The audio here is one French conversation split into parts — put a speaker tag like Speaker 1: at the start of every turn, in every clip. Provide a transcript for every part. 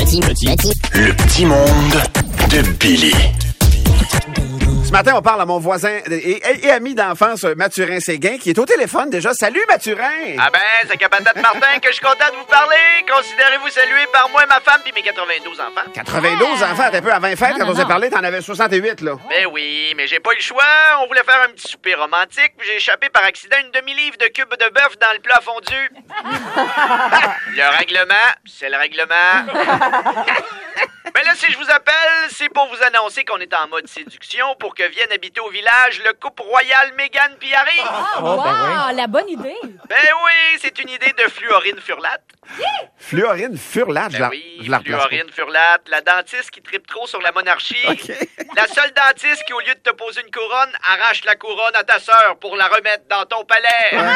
Speaker 1: Le petit monde de Billy.
Speaker 2: Ce matin, on parle à mon voisin et ami d'enfance, Mathurin-Séguin, qui est au téléphone déjà. Salut, Mathurin!
Speaker 3: Ah ben, c'est Capatate Martin que je suis content de vous parler. Considérez-vous salué par moi, ma femme puis mes 92 enfants.
Speaker 2: 92 enfants, t'es peu avant les fêtes, quand on s'est parlé, t'en avais 68, là.
Speaker 3: Ben oui, mais j'ai pas eu le choix. On voulait faire un petit souper romantique, puis j'ai échappé par accident une demi-livre de cubes de bœuf dans le plat fondu. Le règlement, c'est le règlement. Ben là, si je vous appelle, c'est pour vous annoncer qu'on est en mode séduction pour que vienne habiter au village le couple royal Meghan puis Harry.
Speaker 4: Wow, la bonne idée!
Speaker 3: Ben oui, c'est une idée de Fluorine Furlate.
Speaker 2: Fluorine Furlate,
Speaker 3: Ben oui, Fluorine Furlate, la dentiste qui tripe trop sur la monarchie.
Speaker 2: OK.
Speaker 3: La seule dentiste qui, au lieu de te poser une couronne, arrache la couronne à ta sœur pour la remettre dans ton palais.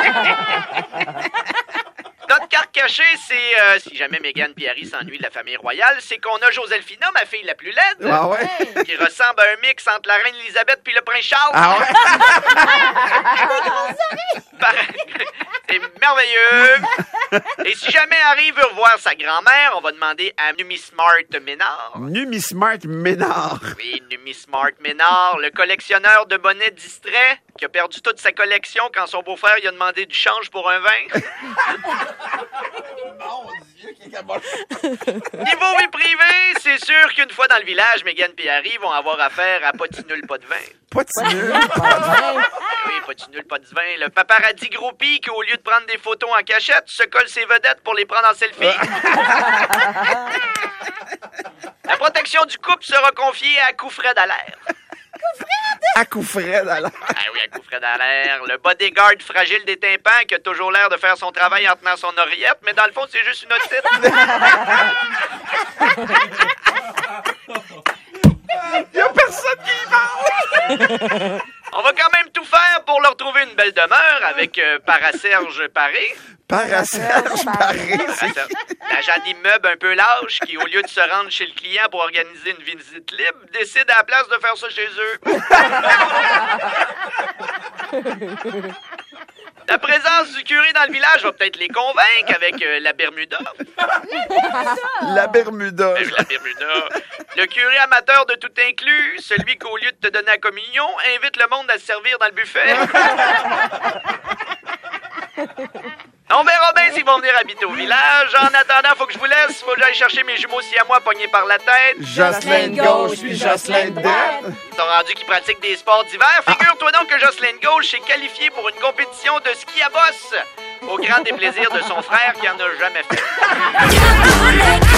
Speaker 3: Notre carte cachée, c'est, si jamais Meghan et Harry s'ennuient de la famille royale, c'est qu'on a Joselphina, ma fille la plus laide,
Speaker 2: Ah ouais?
Speaker 3: qui ressemble à un mix entre la reine Elisabeth puis le prince Charles.
Speaker 2: Ah ouais?
Speaker 3: C'est merveilleux. Et si jamais Harry veut revoir sa grand-mère, on va demander à Numismart Ménard.
Speaker 2: Numismart Ménard.
Speaker 3: Oui, Numismart Ménard, le collectionneur de bonnets distraits qui a perdu toute sa collection quand son beau-frère lui a demandé du change pour un vin.
Speaker 2: Mon Dieu, qui caboche.
Speaker 3: Niveau vie privée, c'est sûr qu'une fois dans le village, Meghan et Harry vont avoir affaire à Potinule pas de vin.
Speaker 2: Pas de nul.
Speaker 3: Oui, Potinule pas de vin. Le paparazzi groupie qui, au lieu de prendre des photos en cachette, se colle ses vedettes pour les prendre en selfie. La protection du couple sera confiée à Coufred à l'air.
Speaker 2: À coup frais, alors.
Speaker 3: Ah oui, à Coufred à l'air. Le bodyguard fragile des tympans qui a toujours l'air de faire son travail en tenant son oreillette, mais dans le fond, c'est juste une otite.
Speaker 2: Il y a personne qui y va.
Speaker 3: On va quand même tout faire pour leur trouver une belle demeure avec Paraserge Paré.
Speaker 2: Paraserge Paré.
Speaker 3: L'agent d'immeuble un peu lâche qui, au lieu de se rendre chez le client pour organiser une visite libre, décide à la place de faire ça chez eux. La présence du curé dans le village va peut-être les convaincre avec la Bermuda.
Speaker 2: La Bermuda.
Speaker 3: La Bermuda. Le curé amateur de tout inclus, celui qu'au lieu de te donner la communion, invite le monde à se servir dans le buffet. On verra bien s'ils vont venir habiter au village. En attendant, faut que je vous laisse. Faut que j'aille chercher mes jumeaux siamois pognés par la tête.
Speaker 2: Jocelyn Gauche puis Jocelyn Droite.
Speaker 3: Ils sont rendus qui pratiquent des sports d'hiver. Figure-toi donc que Jocelyn Gauche s'est qualifiée pour une compétition de ski à bosse. Au grand déplaisir de son frère qui en a jamais fait.